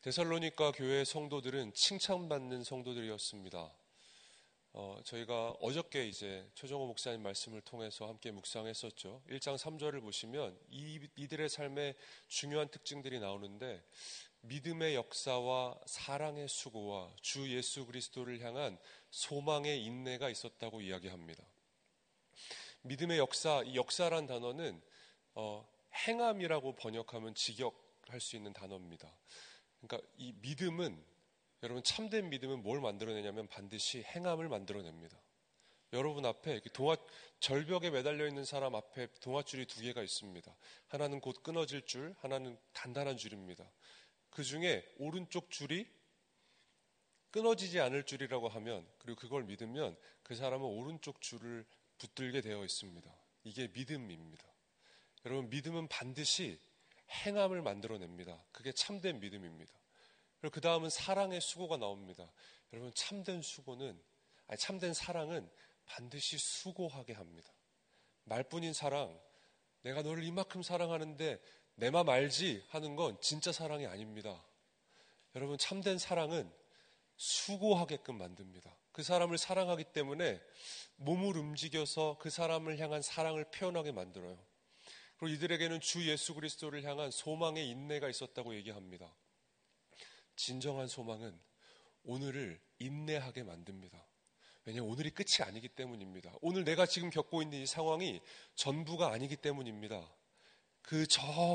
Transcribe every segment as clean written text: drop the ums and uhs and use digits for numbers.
데살로니가 교회 성도들은 칭찬받는 성도들이었습니다. 저희가 어저께 이제 최정호 목사님 말씀을 통해서 함께 묵상했었죠. 1장 3절을 보시면 이들의 삶의 중요한 특징들이 나오는데, 믿음의 역사와 사랑의 수고와 주 예수 그리스도를 향한 소망의 인내가 있었다고 이야기합니다. 믿음의 역사, 이 역사란 단어는 행함이라고 번역하면 직역할 수 있는 단어입니다. 그러니까 이 믿음은, 여러분, 참된 믿음은 뭘 만들어내냐면 반드시 행함을 만들어냅니다. 여러분 앞에 절벽에 매달려 있는 사람 앞에 동아줄이 두 개가 있습니다. 하나는 곧 끊어질 줄, 하나는 단단한 줄입니다. 그 중에 오른쪽 줄이 끊어지지 않을 줄이라고 하면, 그리고 그걸 믿으면 그 사람은 오른쪽 줄을 붙들게 되어 있습니다. 이게 믿음입니다. 여러분, 믿음은 반드시 행함을 만들어냅니다. 그게 참된 믿음입니다. 그리고 그 다음은 사랑의 수고가 나옵니다. 여러분, 참된 사랑은 반드시 수고하게 합니다. 말뿐인 사랑, 내가 너를 이만큼 사랑하는데 내 맘 알지 하는 건 진짜 사랑이 아닙니다. 여러분, 참된 사랑은 수고하게끔 만듭니다. 그 사람을 사랑하기 때문에 몸을 움직여서 그 사람을 향한 사랑을 표현하게 만들어요. 그리고 이들에게는 주 예수 그리스도를 향한 소망의 인내가 있었다고 얘기합니다. 진정한 소망은 오늘을 인내하게 만듭니다. 왜냐하면 오늘이 끝이 아니기 때문입니다. 오늘 내가 지금 겪고 있는 이 상황이 전부가 아니기 때문입니다. 그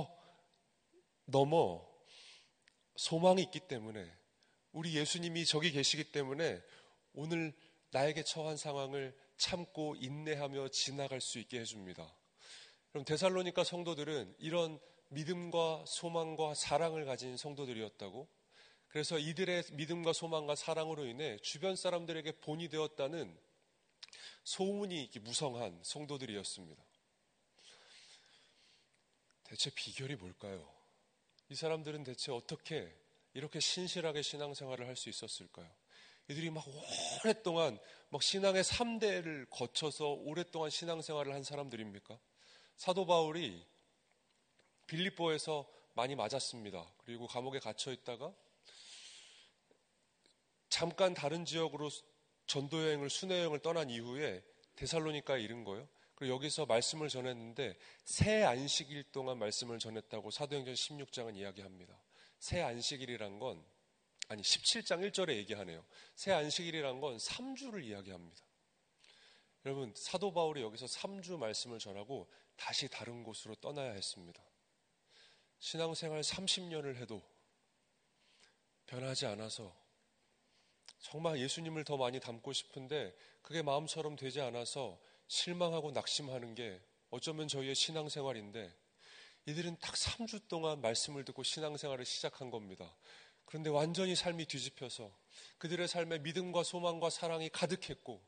넘어 소망이 있기 때문에, 우리 예수님이 저기 계시기 때문에 오늘 나에게 처한 상황을 참고 인내하며 지나갈 수 있게 해줍니다. 그럼 데살로니가 성도들은 이런 믿음과 소망과 사랑을 가진 성도들이었다고, 그래서 이들의 믿음과 소망과 사랑으로 인해 주변 사람들에게 본이 되었다는 소문이 무성한 성도들이었습니다. 대체 비결이 뭘까요? 이 사람들은 대체 어떻게 이렇게 신실하게 신앙생활을 할 수 있었을까요? 이들이 오랫동안 신앙의 3대를 거쳐서 오랫동안 신앙생활을 한 사람들입니까? 사도 바울이 빌립보에서 많이 맞았습니다. 그리고 감옥에 갇혀 있다가 잠깐 다른 지역으로 전도여행을, 순회여행을 떠난 이후에 데살로니카에 이른 거예요. 그리고 여기서 말씀을 전했는데 새 안식일 동안 말씀을 전했다고 사도행전 16장은 이야기합니다. 새 안식일이란 건, 17장 1절에 얘기하네요. 새 안식일이란 건 3주를 이야기합니다. 여러분, 사도 바울이 여기서 3주 말씀을 전하고 다시 다른 곳으로 떠나야 했습니다. 신앙생활 30년을 해도 변하지 않아서 정말 예수님을 더 많이 닮고 싶은데 그게 마음처럼 되지 않아서 실망하고 낙심하는 게 어쩌면 저희의 신앙생활인데, 이들은 딱 3주 동안 말씀을 듣고 신앙생활을 시작한 겁니다. 그런데 완전히 삶이 뒤집혀서 그들의 삶에 믿음과 소망과 사랑이 가득했고,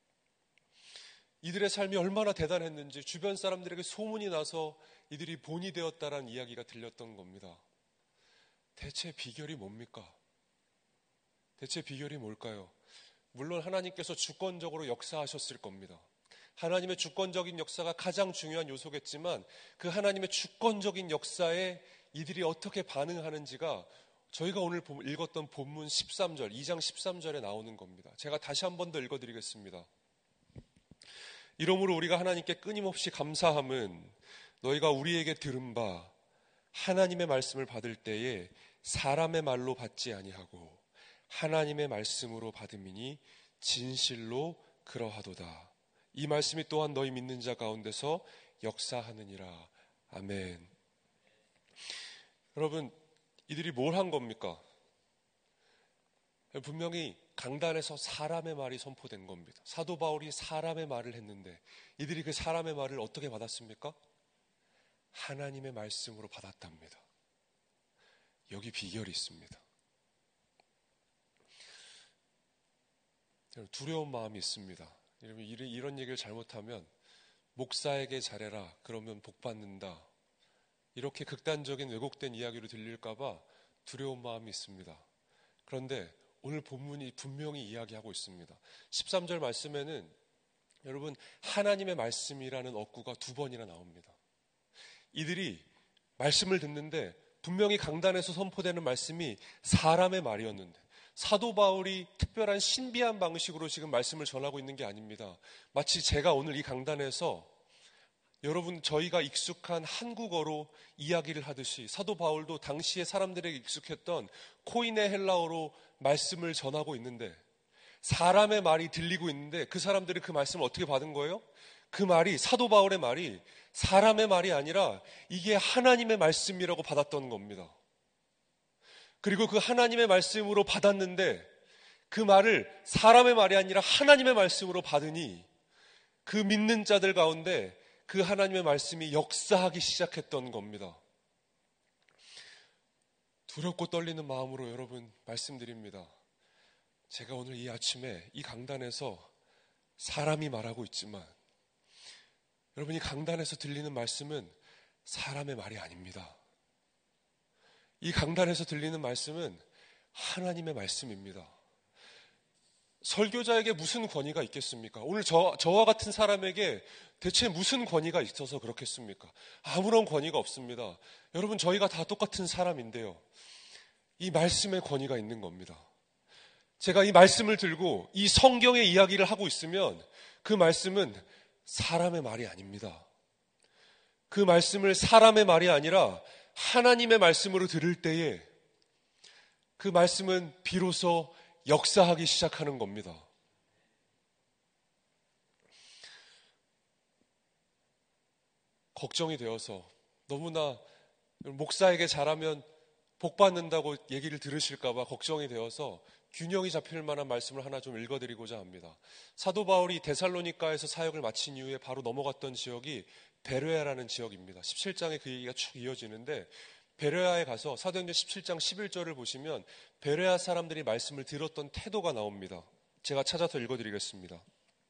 이들의 삶이 얼마나 대단했는지 주변 사람들에게 소문이 나서 이들이 본이 되었다라는 이야기가 들렸던 겁니다. 대체 비결이 뭡니까? 대체 비결이 뭘까요? 물론 하나님께서 주권적으로 역사하셨을 겁니다. 하나님의 주권적인 역사가 가장 중요한 요소겠지만 그 하나님의 주권적인 역사에 이들이 어떻게 반응하는지가 저희가 오늘 읽었던 본문 13절, 2장 13절에 나오는 겁니다. 제가 다시 한 번 더 읽어드리겠습니다. 이러므로 우리가 하나님께 끊임없이 감사함은 너희가 우리에게 들은 바 하나님의 말씀을 받을 때에 사람의 말로 받지 아니하고 하나님의 말씀으로 받음이니 진실로 그러하도다. 이 말씀이 또한 너희 믿는 자 가운데서 역사하느니라. 아멘. 여러분, 이들이 뭘 한 겁니까? 분명히 강단에서 사람의 말이 선포된 겁니다. 사도 바울이 사람의 말을 했는데 이들이 그 사람의 말을 어떻게 받았습니까? 하나님의 말씀으로 받았답니다. 여기 비결이 있습니다. 두려운 마음이 있습니다. 이런 얘기를 잘못하면 목사에게 잘해라, 그러면 복 받는다, 이렇게 극단적인 왜곡된 이야기로 들릴까봐 두려운 마음이 있습니다. 그런데 오늘 본문이 분명히 이야기하고 있습니다. 13절 말씀에는 여러분, 하나님의 말씀이라는 어구가 2번이나 나옵니다. 이들이 말씀을 듣는데 분명히 강단에서 선포되는 말씀이 사람의 말이었는데 사도 바울이 특별한 신비한 방식으로 지금 말씀을 전하고 있는 게 아닙니다. 마치 제가 오늘 이 강단에서 여러분 저희가 익숙한 한국어로 이야기를 하듯이 사도 바울도 당시의 사람들에게 익숙했던 코인의 헬라어로 말씀을 전하고 있는데 사람의 말이 들리고 있는데 그 사람들이 그 말씀을 어떻게 받은 거예요? 그 말이 사도 바울의 말이 사람의 말이 아니라 이게 하나님의 말씀이라고 받았던 겁니다. 그리고 그 하나님의 말씀으로 받았는데 그 말을 사람의 말이 아니라 하나님의 말씀으로 받으니 그 믿는 자들 가운데 그 하나님의 말씀이 역사하기 시작했던 겁니다. 두렵고 떨리는 마음으로 여러분 말씀드립니다. 제가 오늘 이 아침에 이 강단에서 사람이 말하고 있지만 여러분이 강단에서 들리는 말씀은 사람의 말이 아닙니다. 이 강단에서 들리는 말씀은 하나님의 말씀입니다. 설교자에게 무슨 권위가 있겠습니까? 오늘 저와 같은 사람에게 대체 무슨 권위가 있어서 그렇겠습니까? 아무런 권위가 없습니다. 여러분 저희가 다 똑같은 사람인데요. 이 말씀의 권위가 있는 겁니다. 제가 이 말씀을 들고 이 성경의 이야기를 하고 있으면 그 말씀은 사람의 말이 아닙니다. 그 말씀을 사람의 말이 아니라 하나님의 말씀으로 들을 때에 그 말씀은 비로소 역사하기 시작하는 겁니다. 걱정이 되어서 너무나 목사에게 잘하면 복 받는다고 얘기를 들으실까 봐 걱정이 되어서 균형이 잡힐 만한 말씀을 하나 좀 읽어드리고자 합니다. 사도 바울이 데살로니가에서 사역을 마친 이후에 바로 넘어갔던 지역이 베레아라는 지역입니다. 17장에 그 얘기가 쭉 이어지는데 베레아에 가서 사도행전 17장 11절을 보시면 베레아 사람들이 말씀을 들었던 태도가 나옵니다. 제가 찾아서 읽어드리겠습니다.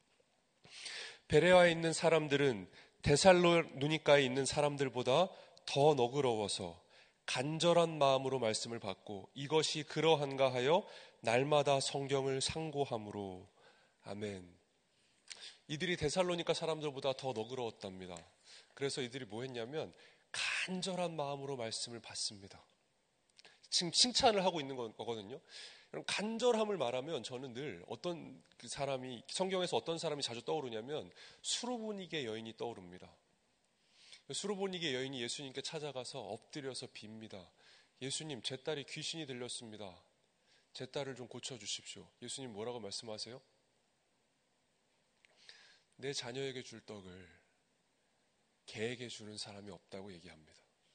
베레아에 있는 사람들은 데살로니가에 있는 사람들보다 더 너그러워서 간절한 마음으로 말씀을 받고 이것이 그러한가 하여 날마다 성경을 상고함으로. 아멘. 이들이 데살로니가 사람들보다 더 너그러웠답니다. 그래서 이들이 뭐 했냐면 간절한 마음으로 말씀을 받습니다. 지금 칭찬을 하고 있는 거거든요. 간절함을 말하면 저는 늘 어떤 사람이 성경에서 어떤 사람이 자주 떠오르냐면 수로보니게 여인이 떠오릅니다. 수로보니게 여인이 예수님께 찾아가서 엎드려서 빕니다. 예수님, 제 딸이 귀신이 들렸습니다. 제 딸을 좀 고쳐주십시오. 예수님 뭐라고 말씀하세요? 내 자녀에게 줄 떡을 개에게 주는 사람이 없다고 얘기합니다.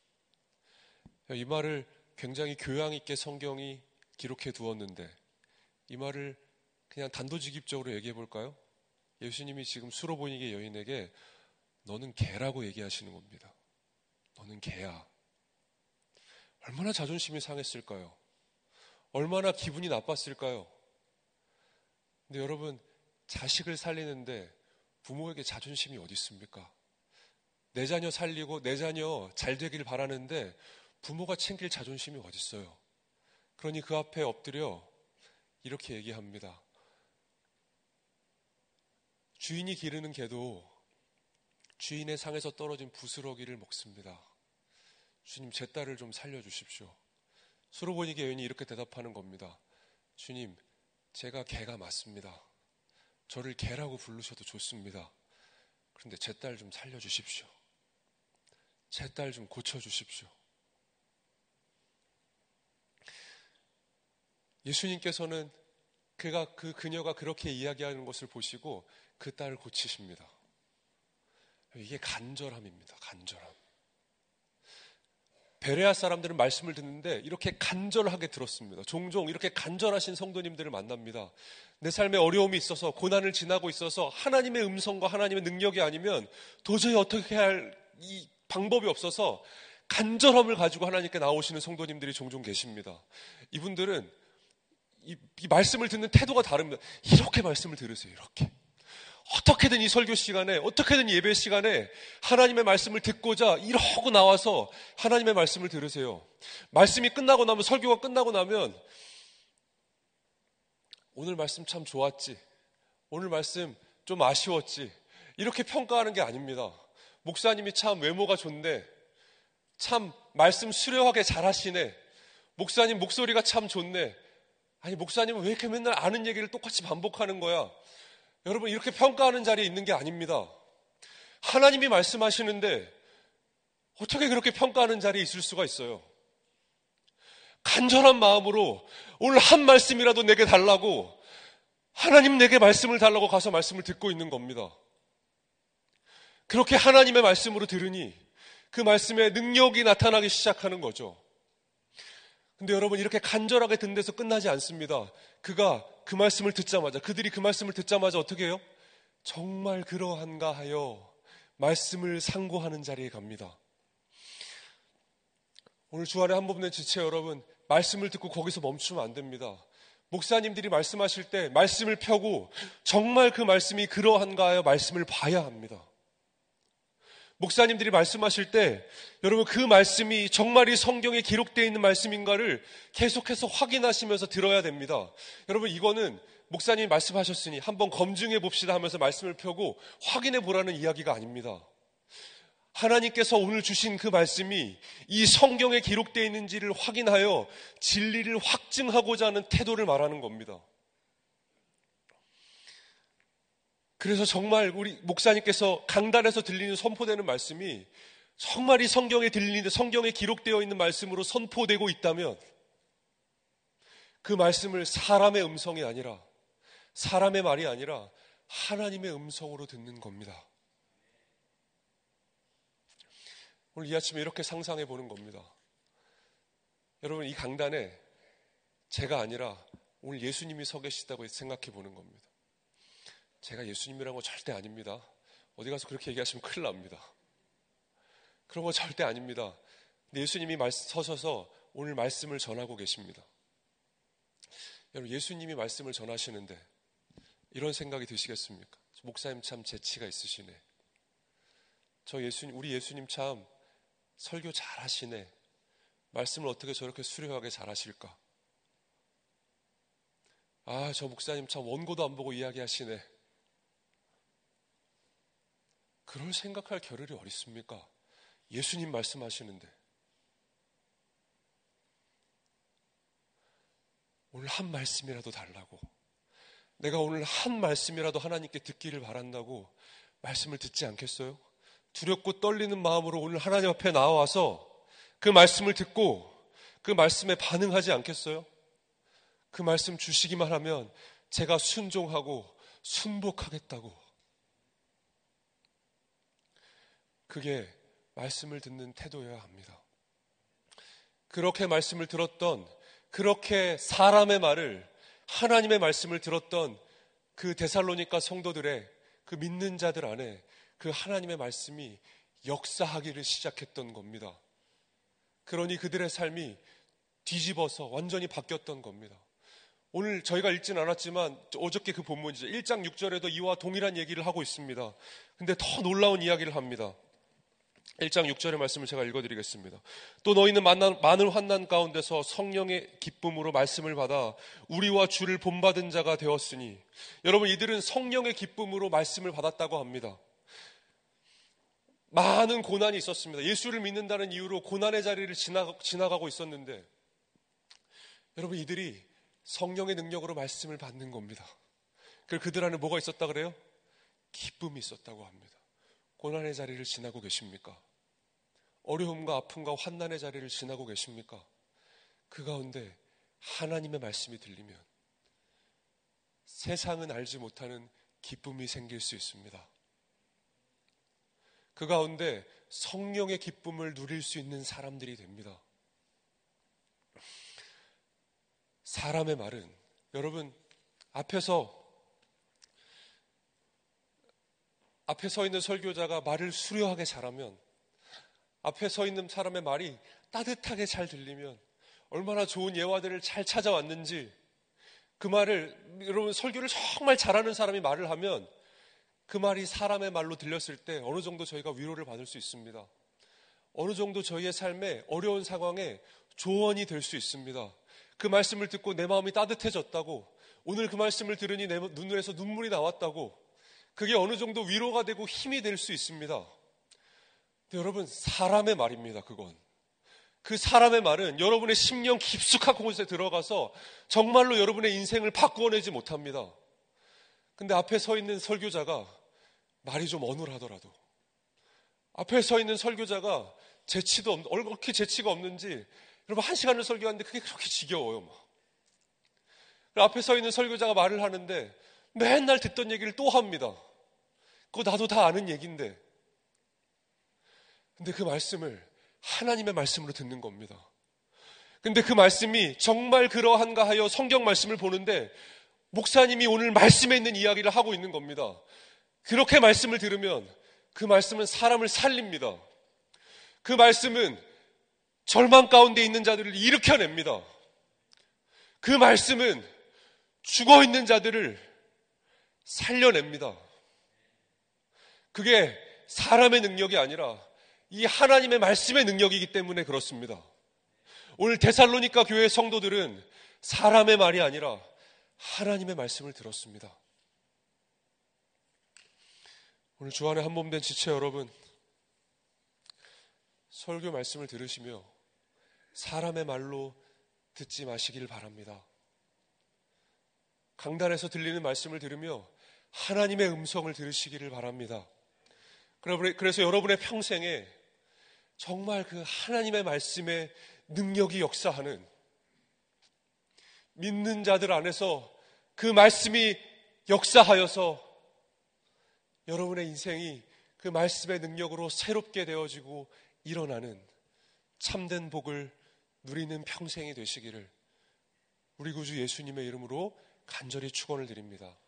이 말을 굉장히 교양 있게 성경이 기록해 두었는데 이 말을 그냥 단도직입적으로 얘기해 볼까요? 예수님이 지금 수로보니게 여인에게 너는 개라고 얘기하시는 겁니다. 너는 개야. 얼마나 자존심이 상했을까요? 얼마나 기분이 나빴을까요? 근데 여러분, 자식을 살리는데 부모에게 자존심이 어디 있습니까? 내 자녀 살리고 내 자녀 잘 되길 바라는데 부모가 챙길 자존심이 어디 있어요? 그러니 그 앞에 엎드려 이렇게 얘기합니다. 주인이 기르는 개도 주인의 상에서 떨어진 부스러기를 먹습니다. 주님, 제 딸을 좀 살려주십시오. 수로보니게 여인이 이렇게 대답하는 겁니다. 주님, 제가 개가 맞습니다. 저를 개라고 부르셔도 좋습니다. 그런데 제 딸 좀 살려주십시오. 제 딸 좀 고쳐주십시오. 예수님께서는 그녀가 그렇게 이야기하는 것을 보시고 그 딸을 고치십니다. 이게 간절함입니다. 간절함. 베레아 사람들은 말씀을 듣는데 이렇게 간절하게 들었습니다. 종종 이렇게 간절하신 성도님들을 만납니다. 내 삶에 어려움이 있어서 고난을 지나고 있어서 하나님의 음성과 하나님의 능력이 아니면 도저히 어떻게 할 이 방법이 없어서 간절함을 가지고 하나님께 나오시는 성도님들이 종종 계십니다. 이분들은 이 말씀을 듣는 태도가 다릅니다. 이렇게 말씀을 들으세요. 이렇게. 어떻게든 이 설교 시간에, 어떻게든 예배 시간에 하나님의 말씀을 듣고자 이러고 나와서 하나님의 말씀을 들으세요. 말씀이 끝나고 나면, 설교가 끝나고 나면 오늘 말씀 참 좋았지, 오늘 말씀 좀 아쉬웠지, 이렇게 평가하는 게 아닙니다. 목사님이 참 외모가 좋네, 참 말씀 수려하게 잘하시네. 목사님 목소리가 참 좋네. 아니, 목사님은 왜 이렇게 맨날 아는 얘기를 똑같이 반복하는 거야? 여러분, 이렇게 평가하는 자리에 있는 게 아닙니다. 하나님이 말씀하시는데 어떻게 그렇게 평가하는 자리에 있을 수가 있어요? 간절한 마음으로 오늘 한 말씀이라도 내게 달라고, 하나님 내게 말씀을 달라고 가서 말씀을 듣고 있는 겁니다. 그렇게 하나님의 말씀으로 들으니 그 말씀에 능력이 나타나기 시작하는 거죠. 근데 여러분, 이렇게 간절하게 듣는 데서 끝나지 않습니다. 그들이 그 말씀을 듣자마자 어떻게 해요? 정말 그러한가 하여 말씀을 상고하는 자리에 갑니다. 오늘 주안의 한 부분의 지체 여러분, 말씀을 듣고 거기서 멈추면 안 됩니다. 목사님들이 말씀하실 때 말씀을 펴고 정말 그 말씀이 그러한가 하여 말씀을 봐야 합니다. 목사님들이 말씀하실 때 여러분, 그 말씀이 정말 이 성경에 기록되어 있는 말씀인가를 계속해서 확인하시면서 들어야 됩니다. 여러분, 이거는 목사님이 말씀하셨으니 한번 검증해 봅시다 하면서 말씀을 펴고 확인해 보라는 이야기가 아닙니다. 하나님께서 오늘 주신 그 말씀이 이 성경에 기록되어 있는지를 확인하여 진리를 확증하고자 하는 태도를 말하는 겁니다. 그래서 정말 우리 목사님께서 강단에서 들리는 선포되는 말씀이 정말 이 성경에 성경에 기록되어 있는 말씀으로 선포되고 있다면 그 말씀을 사람의 음성이 아니라, 사람의 말이 아니라 하나님의 음성으로 듣는 겁니다. 오늘 이 아침에 이렇게 상상해 보는 겁니다. 여러분, 이 강단에 제가 아니라 오늘 예수님이 서 계시다고 생각해 보는 겁니다. 제가 예수님이라는 거 절대 아닙니다. 어디 가서 그렇게 얘기하시면 큰일 납니다. 그런 거 절대 아닙니다. 근데 예수님이 서셔서 오늘 말씀을 전하고 계십니다. 여러분, 예수님이 말씀을 전하시는데 이런 생각이 드시겠습니까? 목사님 참 재치가 있으시네. 우리 예수님 참 설교 잘하시네. 말씀을 어떻게 저렇게 수려하게 잘하실까? 아, 저 목사님 참 원고도 안 보고 이야기하시네. 그럴 생각할 겨를이 어디 있습니까? 예수님 말씀하시는데. 오늘 한 말씀이라도 달라고, 내가 오늘 한 말씀이라도 하나님께 듣기를 바란다고 말씀을 듣지 않겠어요? 두렵고 떨리는 마음으로 오늘 하나님 앞에 나와서 그 말씀을 듣고 그 말씀에 반응하지 않겠어요? 그 말씀 주시기만 하면 제가 순종하고 순복하겠다고. 그게 말씀을 듣는 태도여야 합니다. 그렇게 말씀을 들었던, 그렇게 사람의 말을, 하나님의 말씀을 들었던 그 데살로니가 성도들의, 그 믿는 자들 안에 그 하나님의 말씀이 역사하기를 시작했던 겁니다. 그러니 그들의 삶이 뒤집어서 완전히 바뀌었던 겁니다. 오늘 저희가 읽진 않았지만 어저께 그 본문이죠. 1장 6절에도 이와 동일한 얘기를 하고 있습니다. 근데 더 놀라운 이야기를 합니다. 1장 6절의 말씀을 제가 읽어드리겠습니다. 또 너희는 많은 환난 가운데서 성령의 기쁨으로 말씀을 받아 우리와 주를 본받은 자가 되었으니. 여러분, 이들은 성령의 기쁨으로 말씀을 받았다고 합니다. 많은 고난이 있었습니다. 예수를 믿는다는 이유로 고난의 자리를 지나가고 있었는데, 여러분, 이들이 성령의 능력으로 말씀을 받는 겁니다. 그들 안에 뭐가 있었다 그래요? 기쁨이 있었다고 합니다. 고난의 자리를 지나고 계십니까? 어려움과 아픔과 환난의 자리를 지나고 계십니까? 그 가운데 하나님의 말씀이 들리면 세상은 알지 못하는 기쁨이 생길 수 있습니다. 그 가운데 성령의 기쁨을 누릴 수 있는 사람들이 됩니다. 사람의 말은, 여러분, 앞에 서 있는 설교자가 말을 수려하게 잘하면, 앞에 서 있는 사람의 말이 따뜻하게 잘 들리면 얼마나 좋은 예화들을 잘 찾아왔는지, 그 말을, 여러분, 설교를 정말 잘하는 사람이 말을 하면 그 말이 사람의 말로 들렸을 때 어느 정도 저희가 위로를 받을 수 있습니다. 어느 정도 저희의 삶에 어려운 상황에 조언이 될 수 있습니다. 그 말씀을 듣고 내 마음이 따뜻해졌다고, 오늘 그 말씀을 들으니 내 눈에서 눈물이 나왔다고, 그게 어느 정도 위로가 되고 힘이 될 수 있습니다. 근데 여러분, 사람의 말입니다. 그건 그 사람의 말은 여러분의 심령 깊숙한 곳에 들어가서 정말로 여러분의 인생을 바꾸어내지 못합니다. 근데 앞에 서 있는 설교자가 말이 좀 어눌하더라도, 앞에 서 있는 설교자가 얼굴게 재치가 없는지, 여러분 1시간을 설교하는데 그게 그렇게 지겨워요. 막. 앞에 서 있는 설교자가 말을 하는데 맨날 듣던 얘기를 또 합니다. 그거 나도 다 아는 얘기인데. 근데 그 말씀을 하나님의 말씀으로 듣는 겁니다. 근데 그 말씀이 정말 그러한가 하여 성경 말씀을 보는데 목사님이 오늘 말씀에 있는 이야기를 하고 있는 겁니다. 그렇게 말씀을 들으면 그 말씀은 사람을 살립니다. 그 말씀은 절망 가운데 있는 자들을 일으켜냅니다. 그 말씀은 죽어있는 자들을 살려냅니다. 그게 사람의 능력이 아니라 이 하나님의 말씀의 능력이기 때문에 그렇습니다. 오늘 데살로니가 교회 성도들은 사람의 말이 아니라 하나님의 말씀을 들었습니다. 오늘 주안에 한몸된 지체 여러분, 설교 말씀을 들으시며 사람의 말로 듣지 마시기를 바랍니다. 강단에서 들리는 말씀을 들으며 하나님의 음성을 들으시기를 바랍니다. 그래서 여러분의 평생에 정말 그 하나님의 말씀의 능력이 역사하는, 믿는 자들 안에서 그 말씀이 역사하여서 여러분의 인생이 그 말씀의 능력으로 새롭게 되어지고 일어나는 참된 복을 누리는 평생이 되시기를 우리 구주 예수님의 이름으로 간절히 축원을 드립니다.